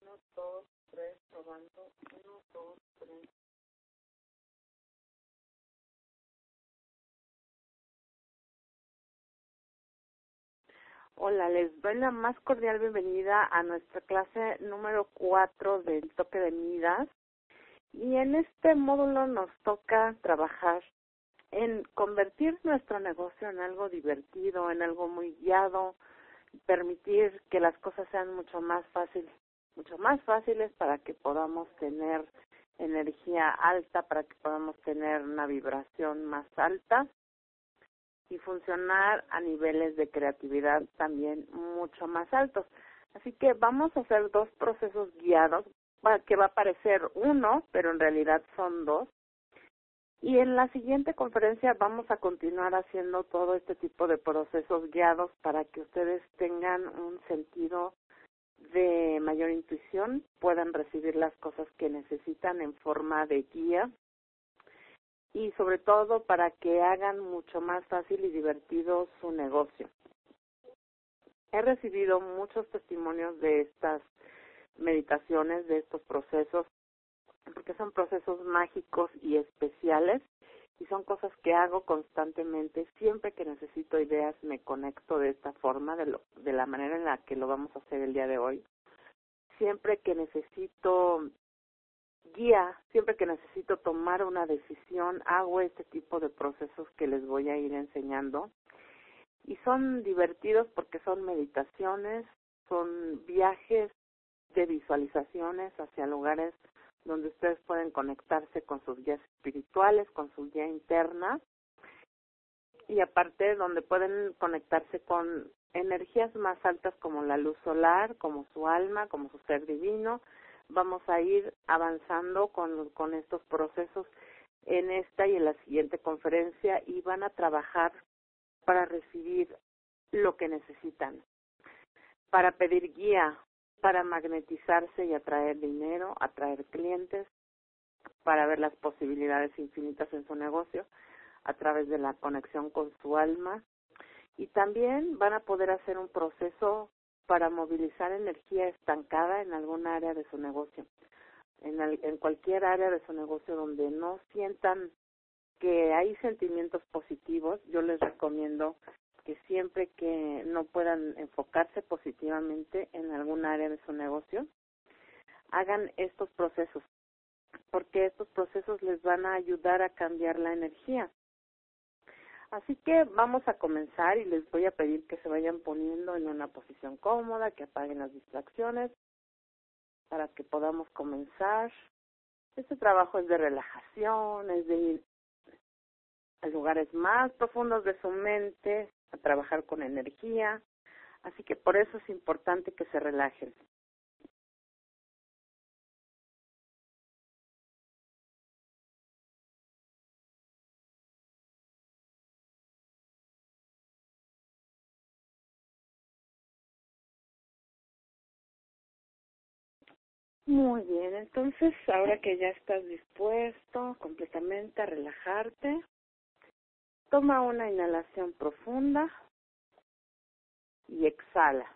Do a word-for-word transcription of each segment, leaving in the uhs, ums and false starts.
Uno, dos, tres, probando. Uno, dos, tres. Hola, les doy la más cordial bienvenida a nuestra clase número cuatro del toque de Midas. Y en este módulo nos toca trabajar en convertir nuestro negocio en algo divertido, en algo muy guiado, permitir que las cosas sean mucho más fáciles, mucho más fáciles para que podamos tener energía alta, para que podamos tener una vibración más alta y funcionar a niveles de creatividad también mucho más altos. Así que vamos a hacer dos procesos guiados, que va a parecer uno, pero en realidad son dos. Y en la siguiente conferencia vamos a continuar haciendo todo este tipo de procesos guiados para que ustedes tengan un sentido de mayor intuición, puedan recibir las cosas que necesitan en forma de guía y sobre todo para que hagan mucho más fácil y divertido su negocio. He recibido muchos testimonios de estas meditaciones, de estos procesos, porque son procesos mágicos y especiales y son cosas que hago constantemente. Siempre que necesito ideas me conecto de esta forma, de, lo, de la manera en la que lo vamos a hacer el día de hoy. Siempre que necesito guía, siempre que necesito tomar una decisión, hago este tipo de procesos que les voy a ir enseñando. Y son divertidos porque son meditaciones, son viajes de visualizaciones hacia lugares donde ustedes pueden conectarse con sus guías espirituales, con su guía interna, y aparte donde pueden conectarse con energías más altas como la luz solar, como su alma, como su ser divino. Vamos a ir avanzando con, con estos procesos en esta y en la siguiente conferencia y van a trabajar para recibir lo que necesitan, para pedir guía, para magnetizarse y atraer dinero, atraer clientes, para ver las posibilidades infinitas en su negocio a través de la conexión con su alma. Y también van a poder hacer un proceso para movilizar energía estancada en alguna área de su negocio, en, el, en cualquier área de su negocio donde no sientan que hay sentimientos positivos. Yo les recomiendo que siempre que no puedan enfocarse positivamente en algún área de su negocio, hagan estos procesos, porque estos procesos les van a ayudar a cambiar la energía. Así que vamos a comenzar y les voy a pedir que se vayan poniendo en una posición cómoda, que apaguen las distracciones para que podamos comenzar. Este trabajo es de relajación, es de ir a lugares más profundos de su mente, a trabajar con energía, así que por eso es importante que se relajen. Muy bien, entonces ahora que ya estás dispuesto completamente a relajarte, toma una inhalación profunda y exhala.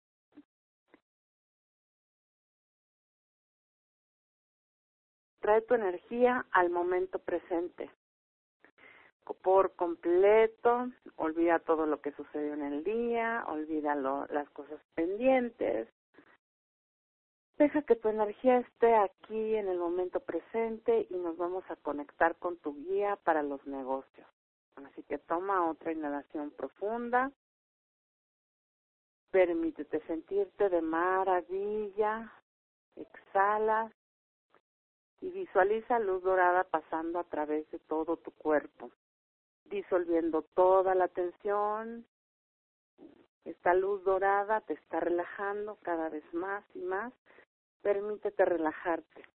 Trae tu energía al momento presente. Por completo, olvida todo lo que sucedió en el día, olvida lo, las cosas pendientes. Deja que tu energía esté aquí en el momento presente y nos vamos a conectar con tu guía para los negocios. Así que toma otra inhalación profunda. Permítete sentirte de maravilla. Exhala y visualiza luz dorada pasando a través de todo tu cuerpo, disolviendo toda la tensión. Esta luz dorada te está relajando cada vez más y más. Permítete relajarte.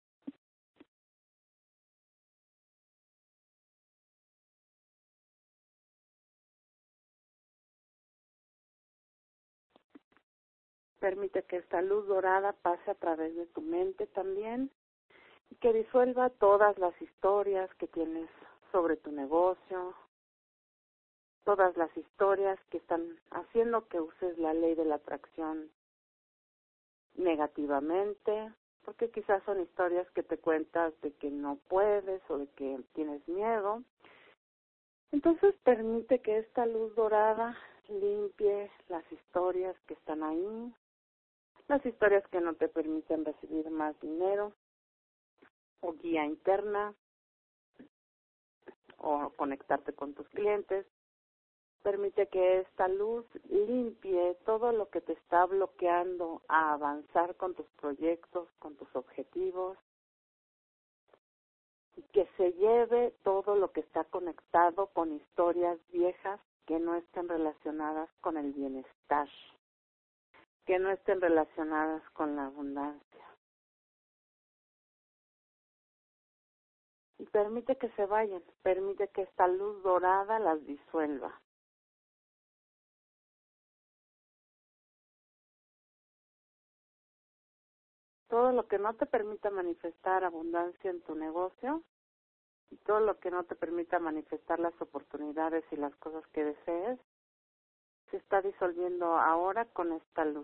Permite que esta luz dorada pase a través de tu mente también y que disuelva todas las historias que tienes sobre tu negocio, todas las historias que están haciendo que uses la ley de la atracción negativamente, porque quizás son historias que te cuentas de que no puedes o de que tienes miedo. Entonces permite que esta luz dorada limpie las historias que están ahí, las historias que no te permiten recibir más dinero o guía interna o conectarte con tus clientes. Permite que esta luz limpie todo lo que te está bloqueando a avanzar con tus proyectos, con tus objetivos, y que se lleve todo lo que está conectado con historias viejas que no estén relacionadas con el bienestar, que no estén relacionadas con la abundancia. Y permite que se vayan, permite que esta luz dorada las disuelva. Todo lo que no te permita manifestar abundancia en tu negocio y todo lo que no te permita manifestar las oportunidades y las cosas que desees, se está disolviendo ahora con esta luz.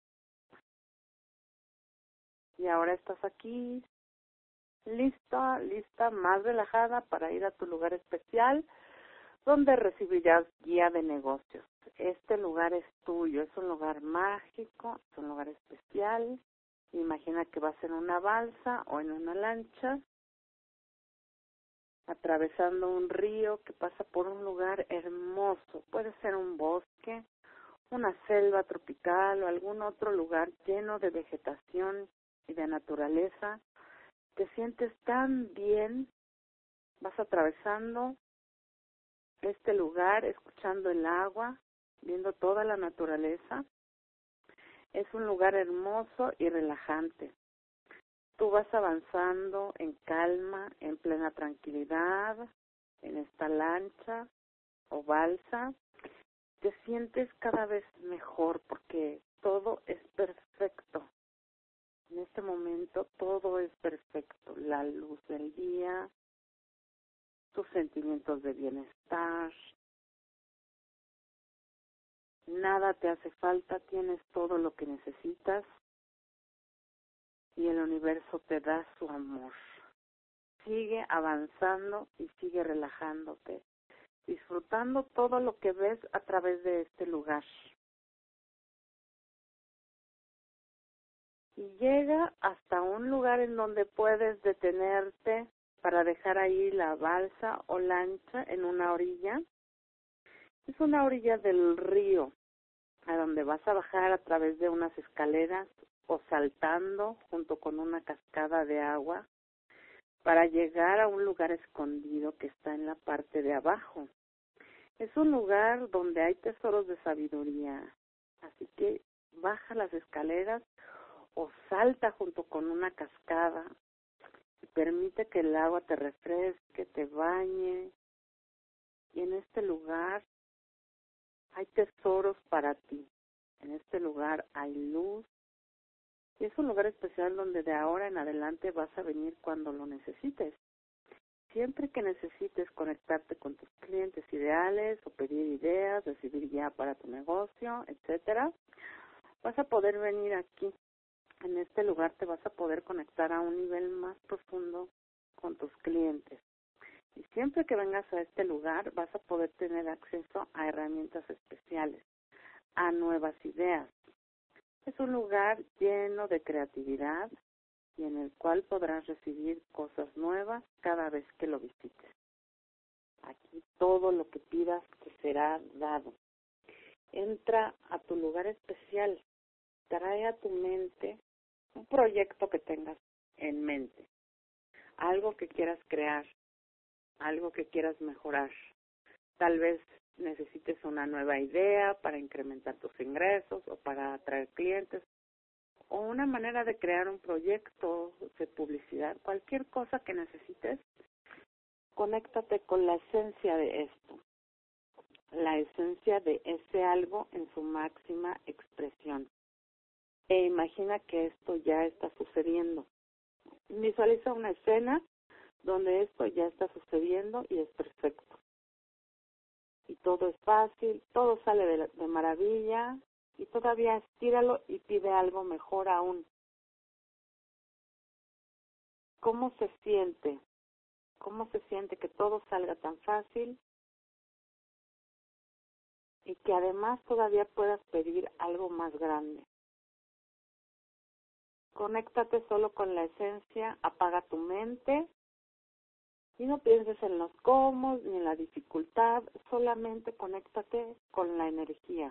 Y ahora estás aquí, lista, lista, más relajada para ir a tu lugar especial, donde recibirás guía de negocios. Este lugar es tuyo, es un lugar mágico, es un lugar especial. Imagina que vas en una balsa o en una lancha, atravesando un río que pasa por un lugar hermoso. Puede ser un bosque, una selva tropical o algún otro lugar lleno de vegetación y de naturaleza. Te sientes tan bien, vas atravesando este lugar, escuchando el agua, viendo toda la naturaleza. Es un lugar hermoso y relajante. Tú vas avanzando en calma, en plena tranquilidad, en esta lancha o balsa. Te sientes cada vez mejor porque todo es perfecto. En este momento todo es perfecto. La luz del día, tus sentimientos de bienestar. Nada te hace falta, tienes todo lo que necesitas y el universo te da su amor. Sigue avanzando y sigue relajándote, disfrutando todo lo que ves a través de este lugar. Y llega hasta un lugar en donde puedes detenerte para dejar ahí la balsa o lancha en una orilla. Es una orilla del río, a donde vas a bajar a través de unas escaleras o saltando junto con una cascada de agua para llegar a un lugar escondido que está en la parte de abajo. Es un lugar donde hay tesoros de sabiduría, así que baja las escaleras o salta junto con una cascada y permite que el agua te refresque, te bañe. Y en este lugar hay tesoros para ti. En este lugar hay luz. Y es un lugar especial donde de ahora en adelante vas a venir cuando lo necesites. Siempre que necesites conectarte con tus clientes ideales o pedir ideas, recibir guía para tu negocio, etcétera, vas a poder venir aquí. En este lugar te vas a poder conectar a un nivel más profundo con tus clientes. Y siempre que vengas a este lugar vas a poder tener acceso a herramientas especiales, a nuevas ideas. Es un lugar lleno de creatividad y en el cual podrás recibir cosas nuevas cada vez que lo visites. Aquí todo lo que pidas te será dado. Entra a tu lugar especial, trae a tu mente un proyecto que tengas en mente, algo que quieras crear, algo que quieras mejorar. Tal vez necesites una nueva idea para incrementar tus ingresos o para atraer clientes, o una manera de crear un proyecto de publicidad, cualquier cosa que necesites, conéctate con la esencia de esto, la esencia de ese algo en su máxima expresión. E imagina que esto ya está sucediendo. Visualiza una escena donde esto ya está sucediendo y es perfecto. Y todo es fácil, todo sale de, de maravilla, y todavía estíralo y pide algo mejor aún. ¿Cómo se siente? ¿Cómo se siente que todo salga tan fácil y que además todavía puedas pedir algo más grande? Conéctate solo con la esencia, apaga tu mente y no pienses en los cómo ni en la dificultad, solamente conéctate con la energía.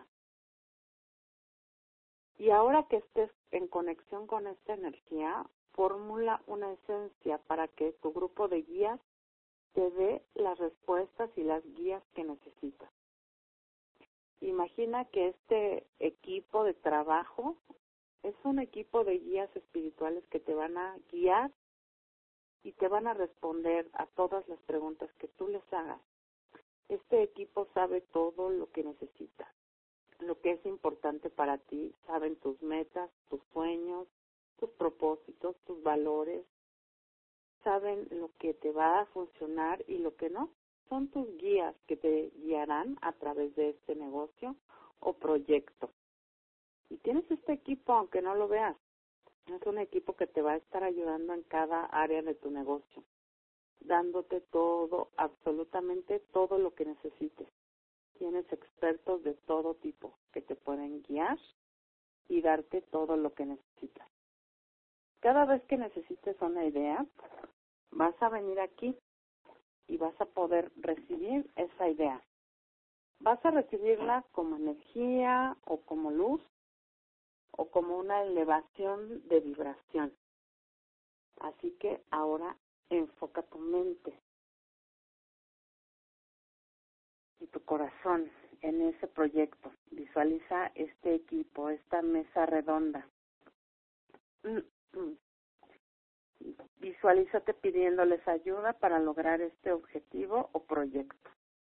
Y ahora que estés en conexión con esta energía, formula una esencia para que tu grupo de guías te dé las respuestas y las guías que necesitas. Imagina que este equipo de trabajo es un equipo de guías espirituales que te van a guiar y te van a responder a todas las preguntas que tú les hagas. Este equipo sabe todo lo que necesitas, lo que es importante para ti, saben tus metas, tus sueños, tus propósitos, tus valores, saben lo que te va a funcionar y lo que no. Son tus guías que te guiarán a través de este negocio o proyecto. Y tienes este equipo, aunque no lo veas, es un equipo que te va a estar ayudando en cada área de tu negocio, dándote todo, absolutamente todo lo que necesites. Tienes expertos de todo tipo que te pueden guiar y darte todo lo que necesitas. Cada vez que necesites una idea, vas a venir aquí y vas a poder recibir esa idea. Vas a recibirla como energía o como luz o como una elevación de vibración. Así que ahora enfoca tu mente y tu corazón en ese proyecto. Visualiza este equipo, esta mesa redonda. Visualízate pidiéndoles ayuda para lograr este objetivo o proyecto.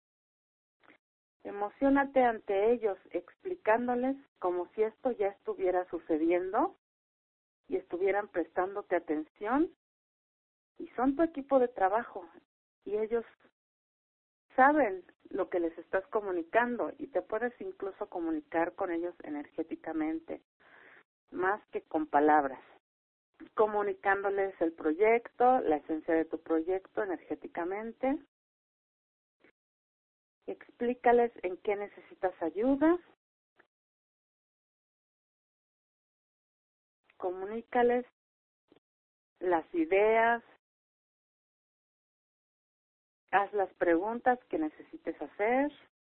Emociónate ante ellos, explicándoles como si esto ya estuviera sucediendo y estuvieran prestándote atención, y son tu equipo de trabajo y ellos saben lo que les estás comunicando y te puedes incluso comunicar con ellos energéticamente, más que con palabras, comunicándoles el proyecto, la esencia de tu proyecto energéticamente. Explícales en qué necesitas ayuda, comunícales las ideas, haz las preguntas que necesites hacer.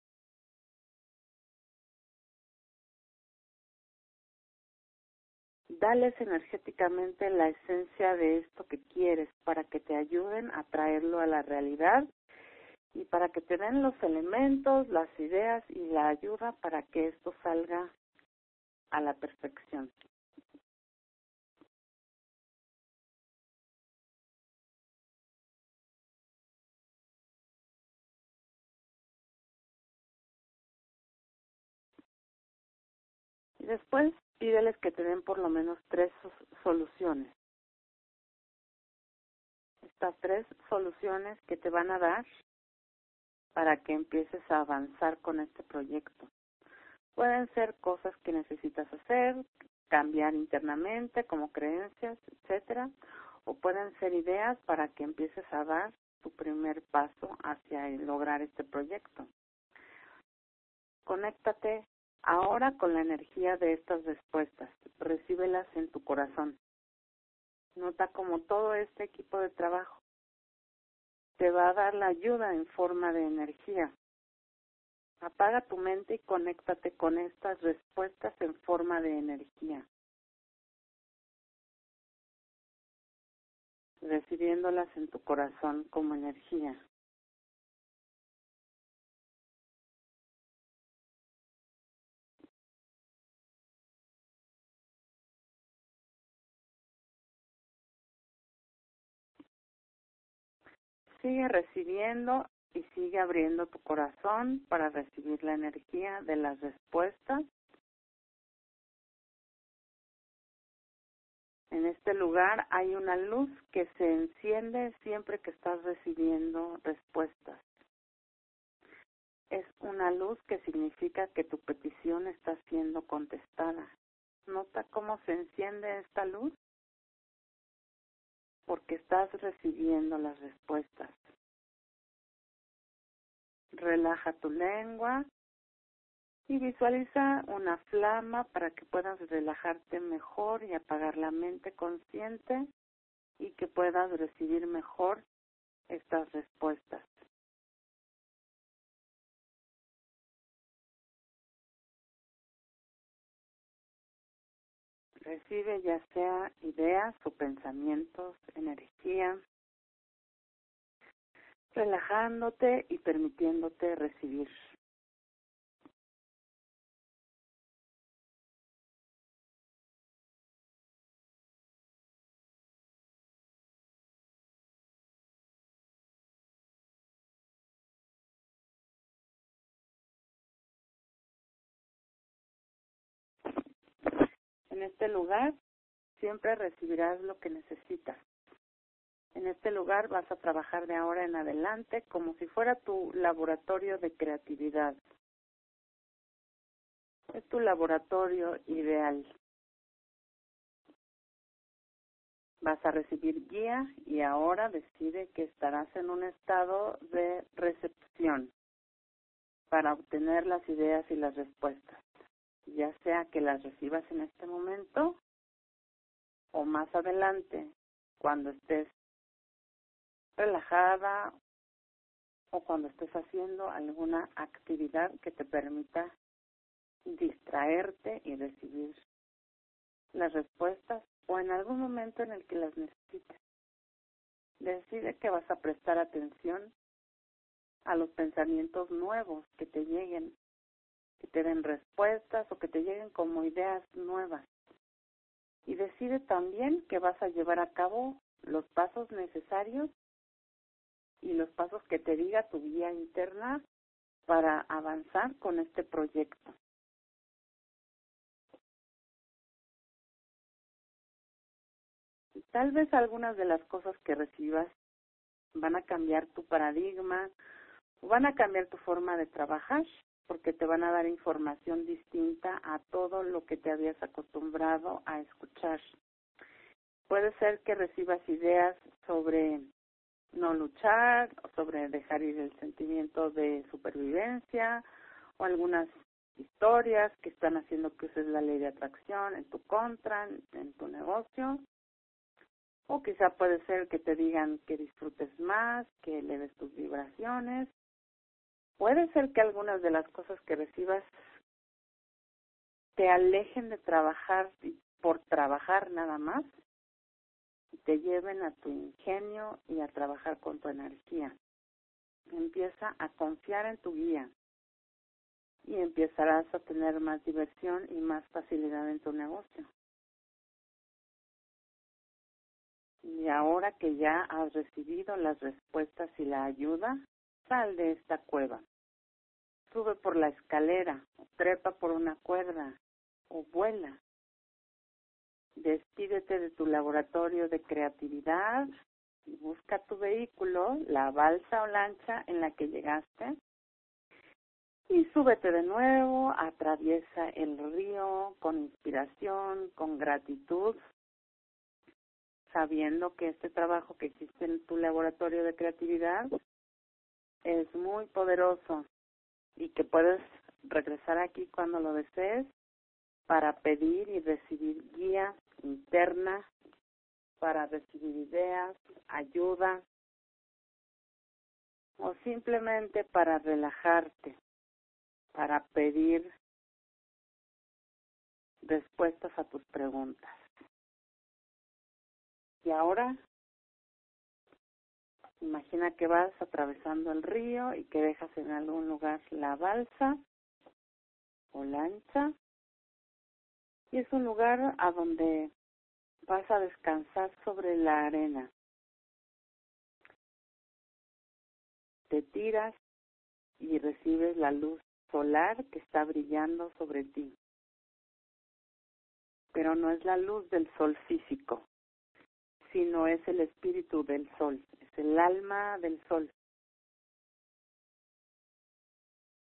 Dales energéticamente la esencia de esto que quieres para que te ayuden a traerlo a la realidad y para que te den los elementos, las ideas y la ayuda para que esto salga a la perfección. Y después pídeles que te den por lo menos tres soluciones. Estas tres soluciones que te van a dar para que empieces a avanzar con este proyecto. Pueden ser cosas que necesitas hacer, cambiar internamente como creencias, etcétera, o pueden ser ideas para que empieces a dar tu primer paso hacia el lograr este proyecto. Conéctate ahora con la energía de estas respuestas, recíbelas en tu corazón. Nota como todo este equipo de trabajo te va a dar la ayuda en forma de energía. Apaga tu mente y conéctate con estas respuestas en forma de energía, recibiéndolas en tu corazón como energía. Sigue recibiendo y sigue abriendo tu corazón para recibir la energía de las respuestas. En este lugar hay una luz que se enciende siempre que estás recibiendo respuestas. es una luz que significa que tu petición está siendo contestada. Nota cómo se enciende esta luz, porque estás recibiendo las respuestas. Relaja tu lengua y visualiza una flama para que puedas relajarte mejor y apagar la mente consciente y que puedas recibir mejor estas respuestas. Recibe ya sea ideas o pensamientos, energía, relajándote y permitiéndote recibir. En este lugar siempre recibirás lo que necesitas. En este lugar vas a trabajar de ahora en adelante como si fuera tu laboratorio de creatividad. Es tu laboratorio ideal. Vas a recibir guía y ahora decide que estarás en un estado de recepción para obtener las ideas y las respuestas, ya sea que las recibas en este momento o más adelante, cuando estés relajada o cuando estés haciendo alguna actividad que te permita distraerte y recibir las respuestas o en algún momento en el que las necesites. Decide que vas a prestar atención a los pensamientos nuevos que te lleguen, que te den respuestas o que te lleguen como ideas nuevas. Y decide también que vas a llevar a cabo los pasos necesarios y los pasos que te diga tu guía interna para avanzar con este proyecto. Y tal vez algunas de las cosas que recibas van a cambiar tu paradigma, o van a cambiar tu forma de trabajar, porque te van a dar información distinta a todo lo que te habías acostumbrado a escuchar. Puede ser que recibas ideas sobre no luchar, sobre dejar ir el sentimiento de supervivencia, o algunas historias que están haciendo que uses la ley de atracción en tu contra, en, en tu negocio. O quizá puede ser que te digan que disfrutes más, que eleves tus vibraciones. Puede ser que algunas de las cosas que recibas te alejen de trabajar por trabajar nada más y te lleven a tu ingenio y a trabajar con tu energía. Empieza a confiar en tu guía y empezarás a tener más diversión y más facilidad en tu negocio. Y ahora que ya has recibido las respuestas y la ayuda, sal de esta cueva. Sube por la escalera, o trepa por una cuerda, o vuela. Despídete de tu laboratorio de creatividad y busca tu vehículo, la balsa o lancha en la que llegaste, y súbete de nuevo, atraviesa el río con inspiración, con gratitud, sabiendo que este trabajo que existe en tu laboratorio de creatividad es muy poderoso y que puedes regresar aquí cuando lo desees para pedir y recibir guía interna, para recibir ideas, ayuda o simplemente para relajarte, para pedir respuestas a tus preguntas. Y ahora, imagina que vas atravesando el río y que dejas en algún lugar la balsa o lancha. Y es un lugar a donde vas a descansar sobre la arena. Te tiras y recibes la luz solar que está brillando sobre ti. Pero no es la luz del sol físico, sino es el espíritu del sol, es el alma del sol.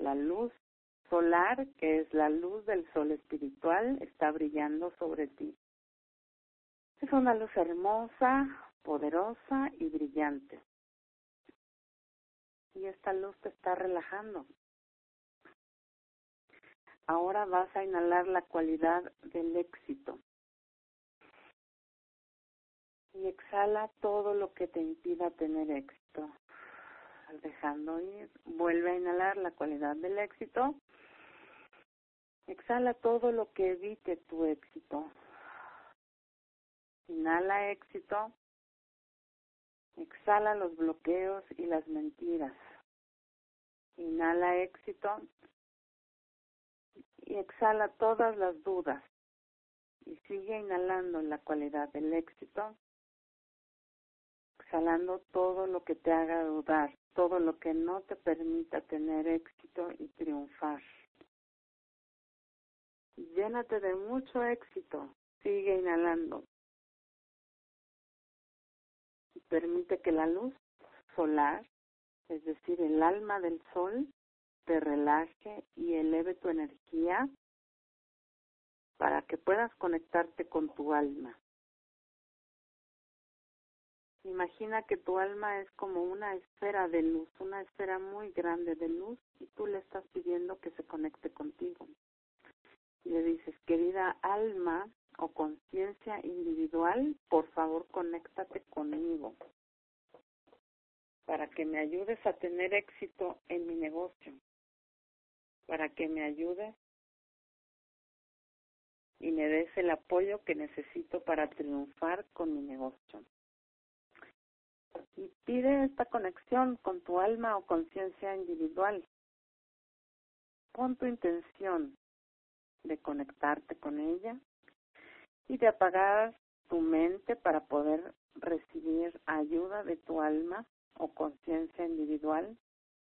La luz solar, que es la luz del sol espiritual, está brillando sobre ti. Es una luz hermosa, poderosa y brillante. Y esta luz te está relajando. Ahora vas a inhalar la cualidad del éxito. Y exhala todo lo que te impida tener éxito. Dejando ir, vuelve a inhalar la cualidad del éxito. Exhala todo lo que evite tu éxito. Inhala éxito. Exhala los bloqueos y las mentiras. Inhala éxito. Y exhala todas las dudas. Y sigue inhalando la cualidad del éxito. Exhalando todo lo que te haga dudar, todo lo que no te permita tener éxito y triunfar. Llénate de mucho éxito, sigue inhalando. Y permite que la luz solar, es decir, el alma del sol, te relaje y eleve tu energía para que puedas conectarte con tu alma. Imagina que tu alma es como una esfera de luz, una esfera muy grande de luz, y tú le estás pidiendo que se conecte contigo. Y le dices, querida alma o conciencia individual, por favor conéctate conmigo para que me ayudes a tener éxito en mi negocio, para que me ayudes y me des el apoyo que necesito para triunfar con mi negocio. Y pide esta conexión con tu alma o conciencia individual. Pon tu intención de conectarte con ella y de apagar tu mente para poder recibir ayuda de tu alma o conciencia individual.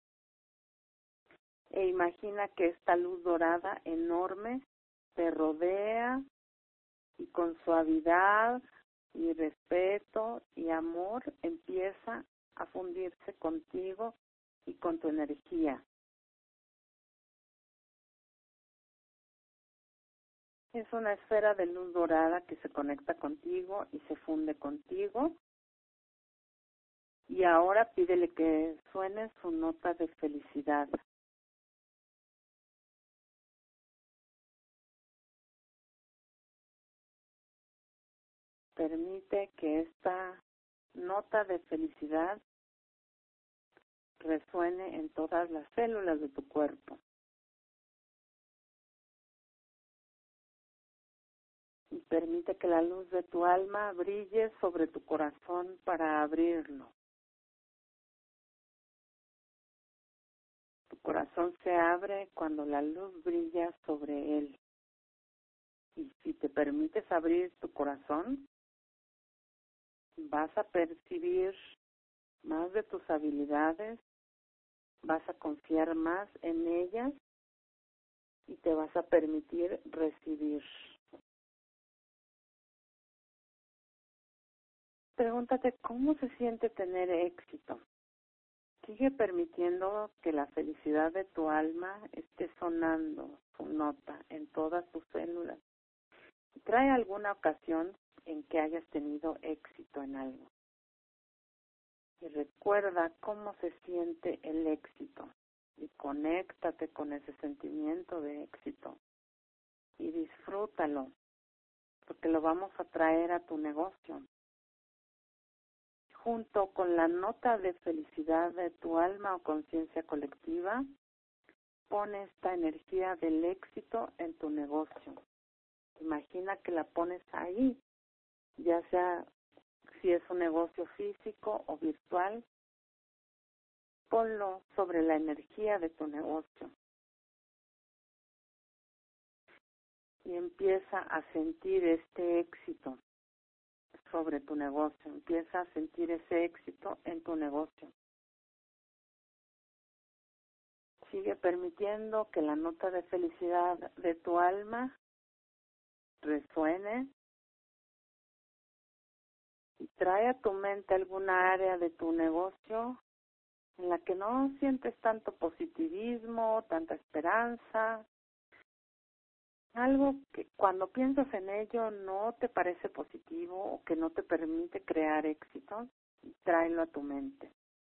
E imagina que esta luz dorada enorme te rodea y con suavidad y respeto y amor empieza a fundirse contigo y con tu energía. Es una esfera de luz dorada que se conecta contigo y se funde contigo. Y ahora pídele que suene su nota de felicidad. Permite que esta nota de felicidad resuene en todas las células de tu cuerpo. Y permite que la luz de tu alma brille sobre tu corazón para abrirlo. Tu corazón se abre cuando la luz brilla sobre él. Y si te permites abrir tu corazón, vas a percibir más de tus habilidades, vas a confiar más en ellas y te vas a permitir recibir. Pregúntate cómo se siente tener éxito. Sigue permitiendo que la felicidad de tu alma esté sonando su nota en todas tus células. Trae alguna ocasión en que hayas tenido éxito en algo. Y recuerda cómo se siente el éxito. Y conéctate con ese sentimiento de éxito. Y disfrútalo, porque lo vamos a traer a tu negocio. Junto con la nota de felicidad de tu alma o conciencia colectiva, pone esta energía del éxito en tu negocio. Imagina que la pones ahí, ya sea si es un negocio físico o virtual, ponlo sobre la energía de tu negocio. Y empieza a sentir este éxito sobre tu negocio. Empieza a sentir ese éxito en tu negocio. Sigue permitiendo que la nota de felicidad de tu alma resuene y trae a tu mente alguna área de tu negocio en la que no sientes tanto positivismo, tanta esperanza, algo que cuando piensas en ello no te parece positivo o que no te permite crear éxito, tráelo a tu mente.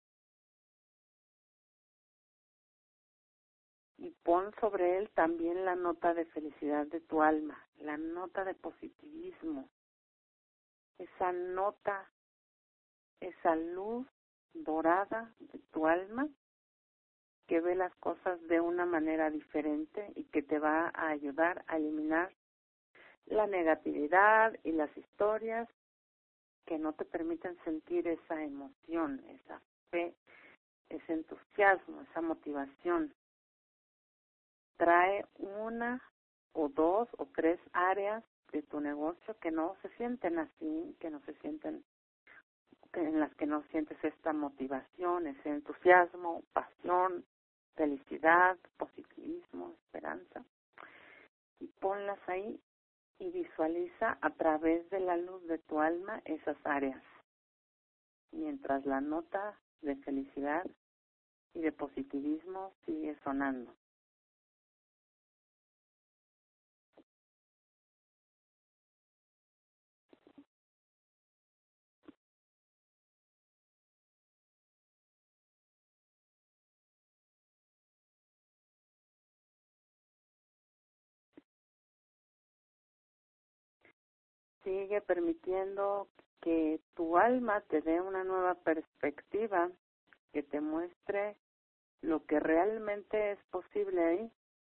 Y pon sobre él también la nota de felicidad de tu alma, la nota de positivismo, esa nota, esa luz dorada de tu alma que ve las cosas de una manera diferente y que te va a ayudar a eliminar la negatividad y las historias que no te permiten sentir esa emoción, esa fe, ese entusiasmo, esa motivación. Trae una o dos o tres áreas de tu negocio que no se sienten así, que no se sienten, que en las que no sientes esta motivación, ese entusiasmo, pasión, felicidad, positivismo, esperanza. Y ponlas ahí y visualiza a través de la luz de tu alma esas áreas, mientras la nota de felicidad y de positivismo sigue sonando. Sigue permitiendo que tu alma te dé una nueva perspectiva, que te muestre lo que realmente es posible ahí.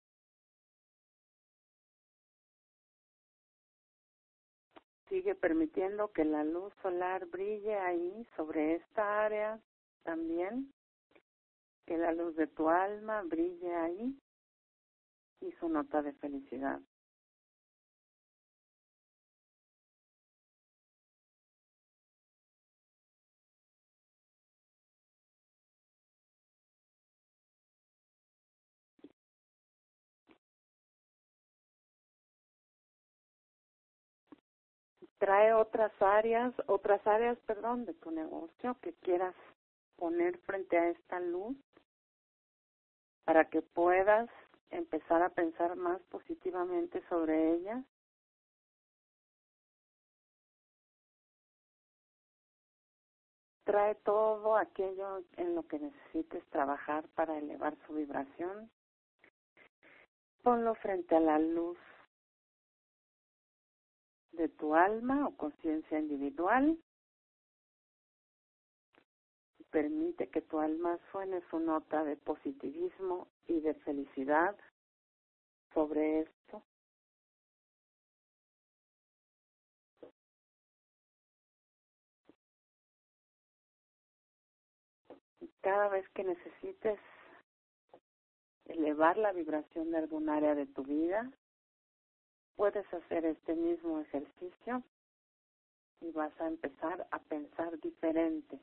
Sigue permitiendo que la luz solar brille ahí sobre esta área también, que la luz de tu alma brille ahí y su nota de felicidad. Trae otras áreas, otras áreas, perdón, de tu negocio que quieras poner frente a esta luz para que puedas empezar a pensar más positivamente sobre ellas. Trae todo aquello en lo que necesites trabajar para elevar su vibración. Ponlo frente a la luz de tu alma o conciencia individual. Permite que tu alma suene su nota de positivismo y de felicidad sobre esto. Y cada vez que necesites elevar la vibración de algún área de tu vida, puedes hacer este mismo ejercicio y vas a empezar a pensar diferente.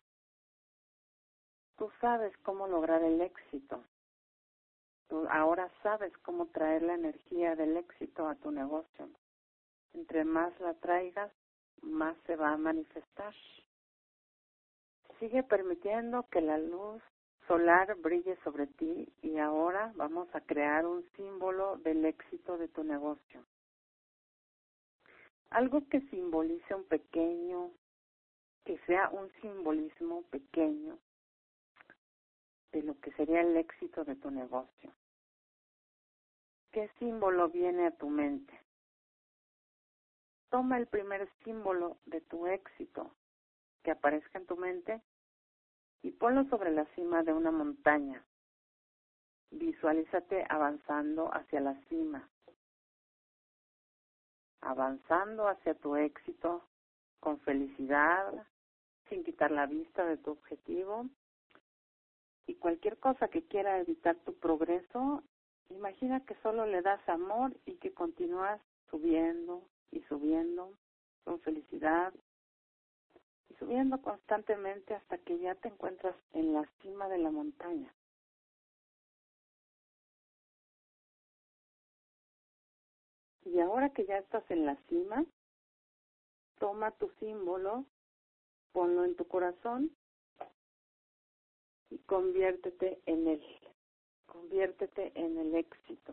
Tú sabes cómo lograr el éxito. Tú ahora sabes cómo traer la energía del éxito a tu negocio. Entre más la traigas, más se va a manifestar. Sigue permitiendo que la luz solar brille sobre ti y ahora vamos a crear un símbolo del éxito de tu negocio. Algo que simbolice un pequeño, que sea un simbolismo pequeño de lo que sería el éxito de tu negocio. ¿Qué símbolo viene a tu mente? Toma el primer símbolo de tu éxito que aparezca en tu mente y ponlo sobre la cima de una montaña. Visualízate avanzando hacia la cima, avanzando hacia tu éxito con felicidad, sin quitar la vista de tu objetivo. Y cualquier cosa que quiera evitar tu progreso, imagina que solo le das amor y que continúas subiendo y subiendo con felicidad y subiendo constantemente hasta que ya te encuentras en la cima de la montaña. Y ahora que ya estás en la cima, toma tu símbolo, ponlo en tu corazón y conviértete en él. Conviértete en el éxito.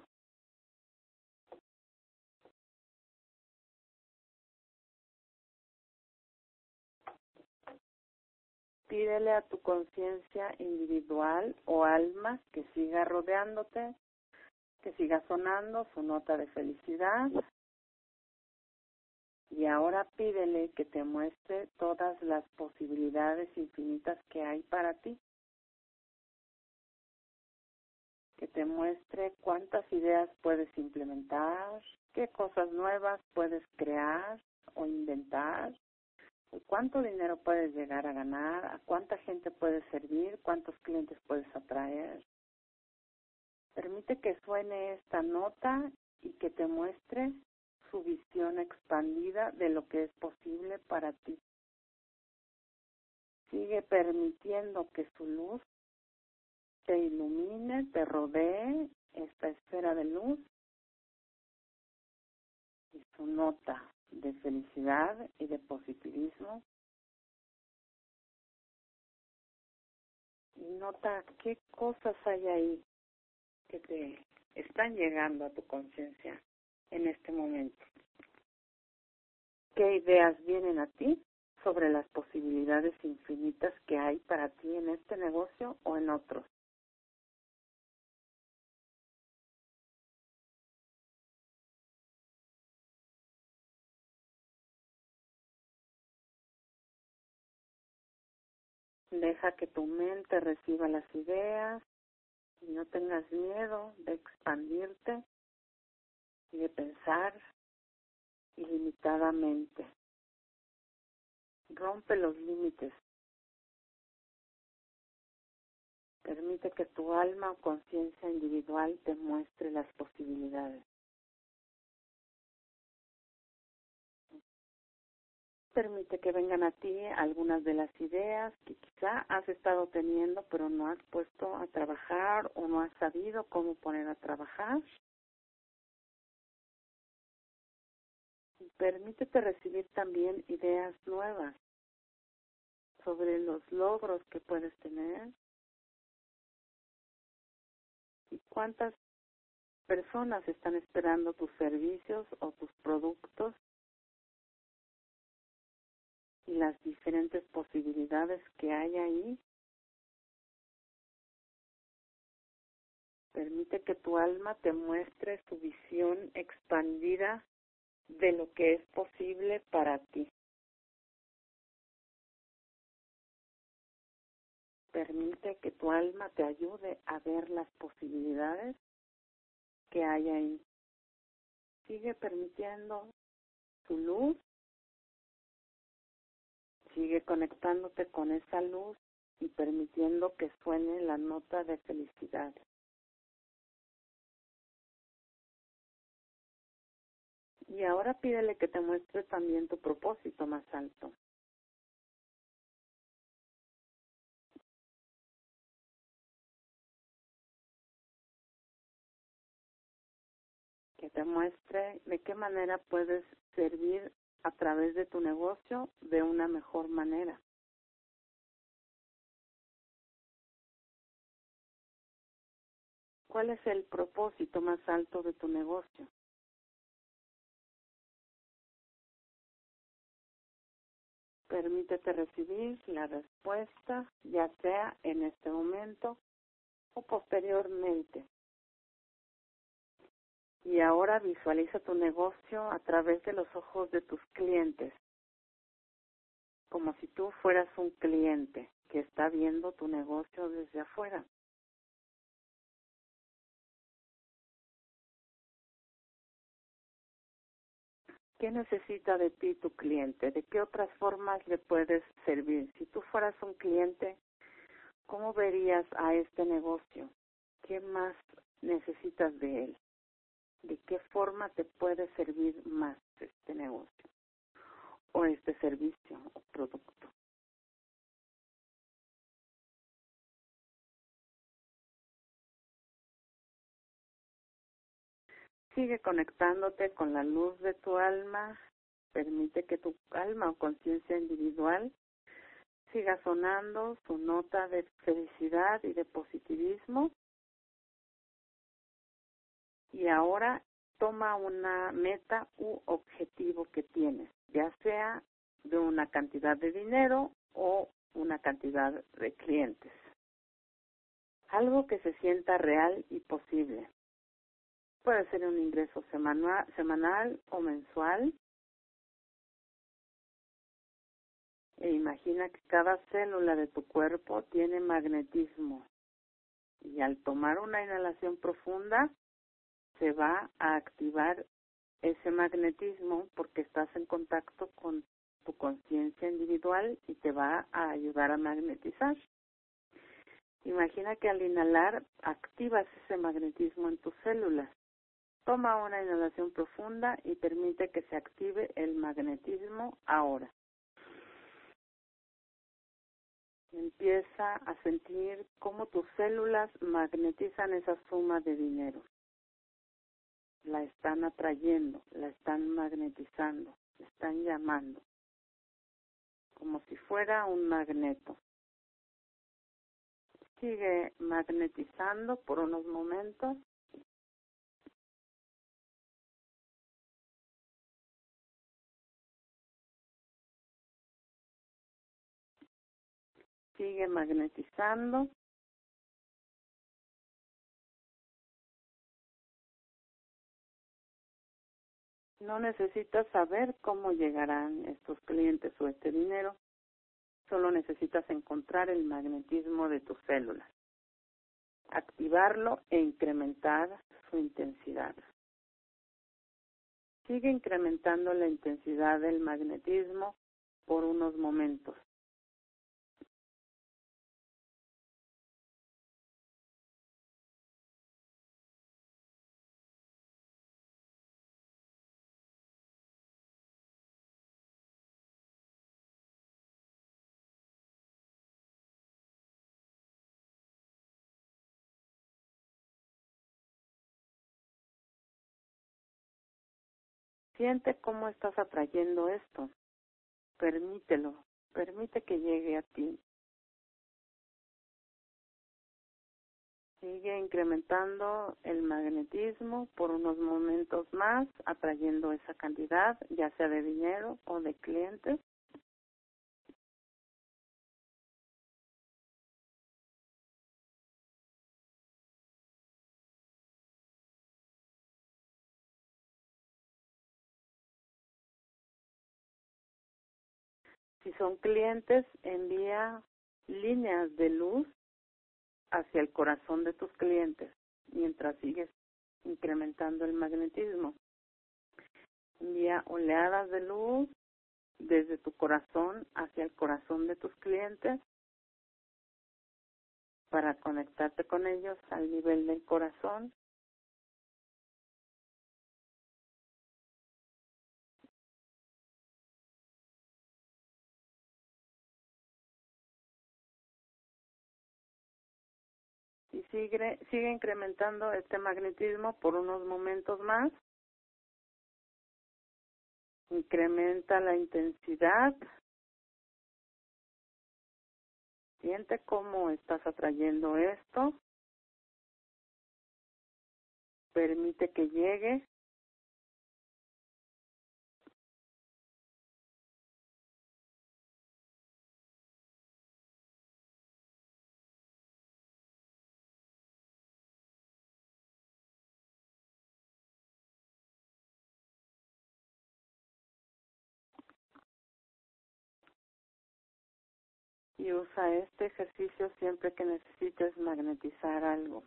Pídele a tu conciencia individual o alma que siga rodeándote, que siga sonando su nota de felicidad. Y ahora pídele que te muestre todas las posibilidades infinitas que hay para ti. Que te muestre cuántas ideas puedes implementar, qué cosas nuevas puedes crear o inventar, y cuánto dinero puedes llegar a ganar, a cuánta gente puedes servir, cuántos clientes puedes atraer. Permite que suene esta nota y que te muestre su visión expandida de lo que es posible para ti. Sigue permitiendo que su luz te ilumine, te rodee esta esfera de luz y su nota de felicidad y de positivismo. Y nota qué cosas hay ahí que te están llegando a tu conciencia en este momento. ¿Qué ideas vienen a ti sobre las posibilidades infinitas que hay para ti en este negocio o en otros? Deja que tu mente reciba las ideas y no tengas miedo de expandirte y de pensar ilimitadamente. Rompe los límites. Permite que tu alma o conciencia individual te muestre las posibilidades. Permite que vengan a ti algunas de las ideas que quizá has estado teniendo pero no has puesto a trabajar o no has sabido cómo poner a trabajar. Permítete recibir también ideas nuevas sobre los logros que puedes tener y cuántas personas están esperando tus servicios o tus productos y las diferentes posibilidades que hay ahí. Permite que tu alma te muestre su visión expandida de lo que es posible para ti. Permite que tu alma te ayude a ver las posibilidades que hay ahí. Sigue permitiendo su luz, sigue conectándote con esa luz y permitiendo que suene la nota de felicidad. Y ahora pídele que te muestre también tu propósito más alto. Que te muestre de qué manera puedes servir a través de tu negocio de una mejor manera. ¿Cuál es el propósito más alto de tu negocio? Permítete recibir la respuesta, ya sea en este momento o posteriormente. Y ahora visualiza tu negocio a través de los ojos de tus clientes, como si tú fueras un cliente que está viendo tu negocio desde afuera. ¿Qué necesita de ti tu cliente? ¿De qué otras formas le puedes servir? Si tú fueras un cliente, ¿cómo verías a este negocio? ¿Qué más necesitas de él? ¿De qué forma te puede servir más este negocio o este servicio o producto? Sigue conectándote con la luz de tu alma. Permite que tu alma o conciencia individual siga sonando su nota de felicidad y de positivismo. Y ahora toma una meta u objetivo que tienes, ya sea de una cantidad de dinero o una cantidad de clientes. Algo que se sienta real y posible. Puede ser un ingreso semanal, semanal o mensual. E imagina que cada célula de tu cuerpo tiene magnetismo. Y al tomar una inhalación profunda, se va a activar ese magnetismo porque estás en contacto con tu conciencia individual y te va a ayudar a magnetizar. Imagina que al inhalar activas ese magnetismo en tus células. Toma una inhalación profunda y permite que se active el magnetismo ahora. Empieza a sentir cómo tus células magnetizan esa suma de dinero. La están atrayendo, la están magnetizando, la están llamando, como si fuera un magneto. Sigue magnetizando por unos momentos. Sigue magnetizando. No necesitas saber cómo llegarán estos clientes o este dinero. Solo necesitas encontrar el magnetismo de tus células, activarlo e incrementar su intensidad. Sigue incrementando la intensidad del magnetismo por unos momentos. Siente cómo estás atrayendo esto. Permítelo. Permite que llegue a ti. Sigue incrementando el magnetismo por unos momentos más, atrayendo esa cantidad, ya sea de dinero o de clientes. Si son clientes, envía líneas de luz hacia el corazón de tus clientes mientras sigues incrementando el magnetismo. Envía oleadas de luz desde tu corazón hacia el corazón de tus clientes para conectarte con ellos al nivel del corazón. Y sigue, sigue incrementando este magnetismo por unos momentos más. Incrementa la intensidad. Siente cómo estás atrayendo esto. Permite que llegue. Y usa este ejercicio siempre que necesites magnetizar algo.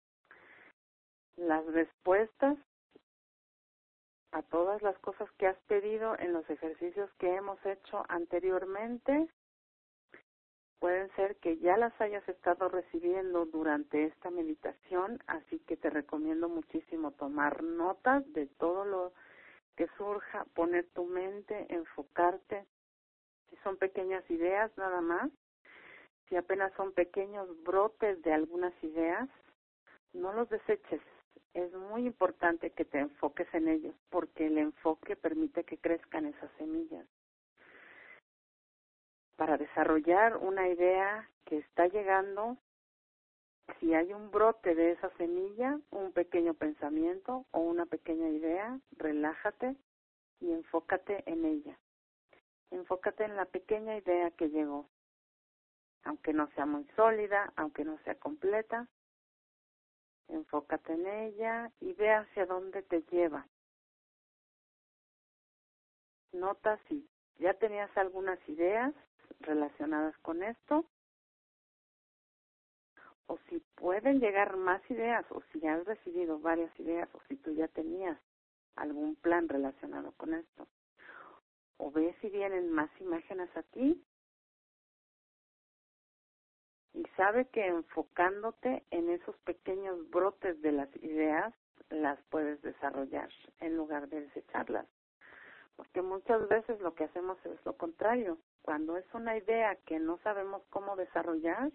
Las respuestas a todas las cosas que has pedido en los ejercicios que hemos hecho anteriormente pueden ser que ya las hayas estado recibiendo durante esta meditación, así que te recomiendo muchísimo tomar notas de todo lo que surja, poner tu mente, enfocarte. Si son pequeñas ideas nada más, si apenas son pequeños brotes de algunas ideas, no los deseches. Es muy importante que te enfoques en ellos, porque el enfoque permite que crezcan esas semillas. para desarrollar una idea que está llegando. Si hay un brote de esa semilla, un pequeño pensamiento o una pequeña idea, relájate y enfócate en ella. Enfócate en la pequeña idea que llegó. Aunque no sea muy sólida, aunque no sea completa, enfócate en ella y ve hacia dónde te lleva. Nota si ya tenías algunas ideas relacionadas con esto, o si pueden llegar más ideas, o si ya has recibido varias ideas, o si tú ya tenías algún plan relacionado con esto. O ve si vienen más imágenes a ti y sabe que enfocándote en esos pequeños brotes de las ideas, las puedes desarrollar en lugar de desecharlas. Porque muchas veces lo que hacemos es lo contrario. Cuando es una idea que no sabemos cómo desarrollar,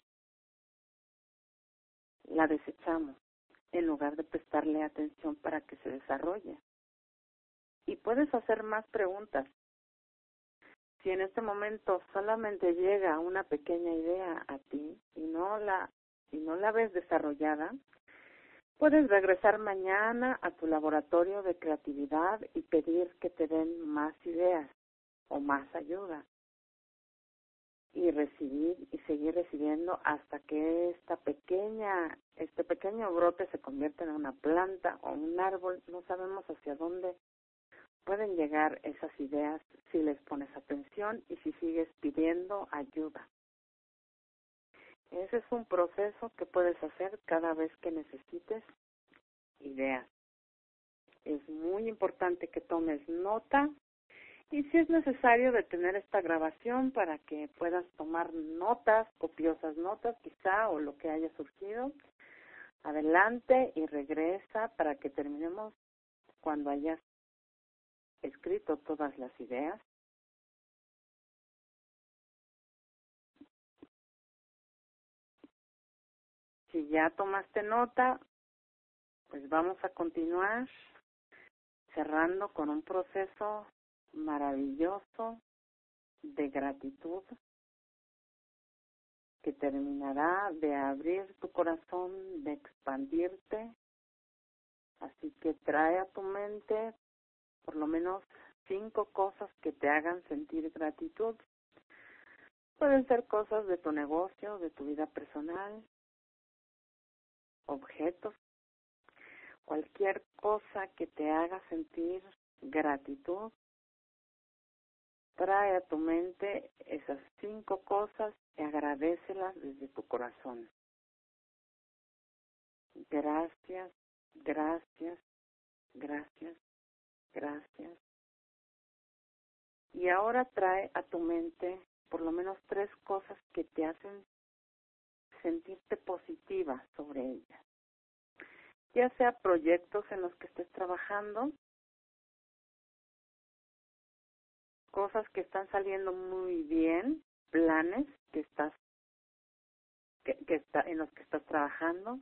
la desechamos en lugar de prestarle atención para que se desarrolle. Y puedes hacer más preguntas. Si en este momento solamente llega una pequeña idea a ti y no la y no la ves desarrollada, puedes regresar mañana a tu laboratorio de creatividad y pedir que te den más ideas o más ayuda. Y recibir y seguir recibiendo hasta que esta pequeña, este pequeño brote se convierta en una planta o un árbol. No sabemos hacia dónde pueden llegar esas ideas si les pones atención y si sigues pidiendo ayuda. Ese es un proceso que puedes hacer cada vez que necesites ideas. Es muy importante que tomes nota y si es necesario detener esta grabación para que puedas tomar notas, copiosas notas quizá, o lo que haya surgido, adelante y regresa para que terminemos cuando hayas escrito todas las ideas. Si ya tomaste nota, pues vamos a continuar cerrando con un proceso maravilloso de gratitud que terminará de abrir tu corazón, de expandirte. Así que trae a tu mente por lo menos cinco cosas que te hagan sentir gratitud. Pueden ser cosas de tu negocio, de tu vida personal, objetos, cualquier cosa que te haga sentir gratitud. Trae a tu mente esas cinco cosas y agradécelas desde tu corazón. Gracias, gracias, gracias, gracias. Y ahora trae a tu mente por lo menos tres cosas que te hacen sentirte positiva sobre ellas. Ya sea proyectos en los que estés trabajando, cosas que están saliendo muy bien, planes que estás que, que está en los que estás trabajando.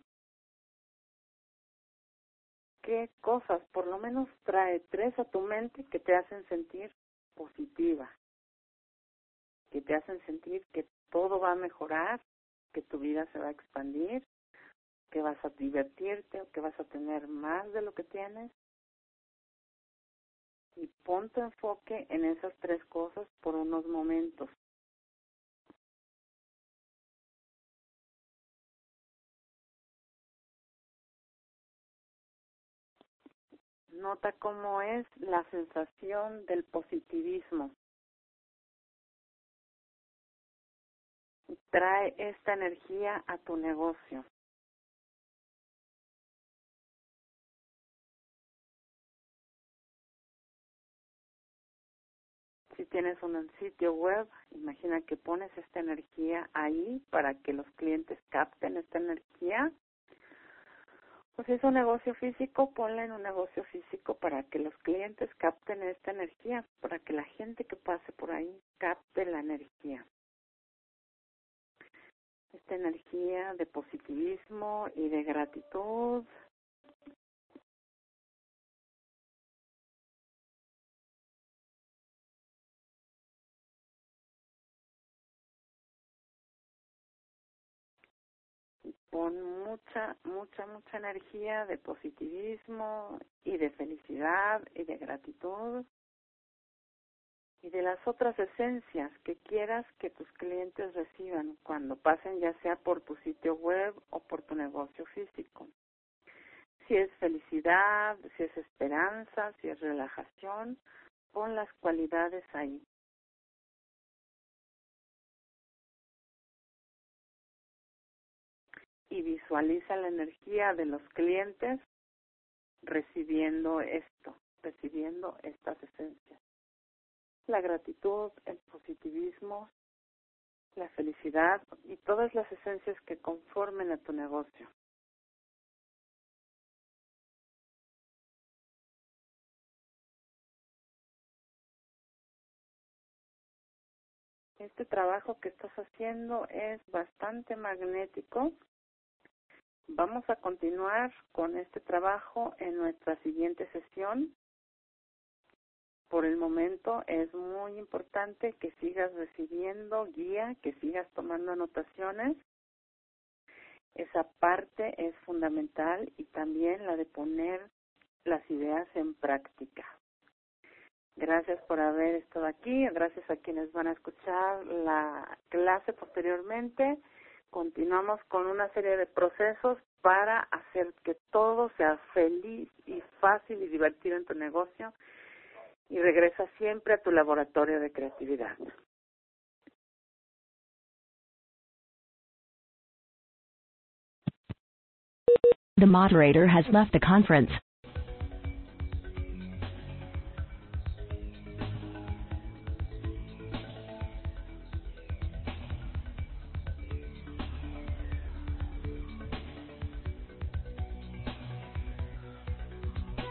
¿Qué cosas? Por lo menos trae tres a tu mente que te hacen sentir positiva, que te hacen sentir que todo va a mejorar, que tu vida se va a expandir, que vas a divertirte o que vas a tener más de lo que tienes. Y pon tu enfoque en esas tres cosas por unos momentos. Nota cómo es la sensación del positivismo. Trae esta energía a tu negocio. Si tienes un sitio web, imagina que pones esta energía ahí para que los clientes capten esta energía. O si es un negocio físico, ponla en un negocio físico para que los clientes capten esta energía, para que la gente que pase por ahí capte la energía. Esta energía de positivismo y de gratitud. Pon mucha, mucha, mucha energía de positivismo y de felicidad y de gratitud y de las otras esencias que quieras que tus clientes reciban cuando pasen, ya sea por tu sitio web o por tu negocio físico. Si es felicidad, si es esperanza, si es relajación, pon las cualidades ahí. Y visualiza la energía de los clientes recibiendo esto, recibiendo estas esencias. La gratitud, el positivismo, la felicidad y todas las esencias que conformen a tu negocio. Este trabajo que estás haciendo es bastante magnético. Vamos a continuar con este trabajo en nuestra siguiente sesión. Por el momento es muy importante que sigas recibiendo guía, que sigas tomando anotaciones. Esa parte es fundamental y también la de poner las ideas en práctica. Gracias por haber estado aquí, gracias a quienes van a escuchar la clase posteriormente. Continuamos con una serie de procesos para hacer que todo sea feliz y fácil y divertido en tu negocio y regresa siempre a tu laboratorio de creatividad. The moderator has left the conference.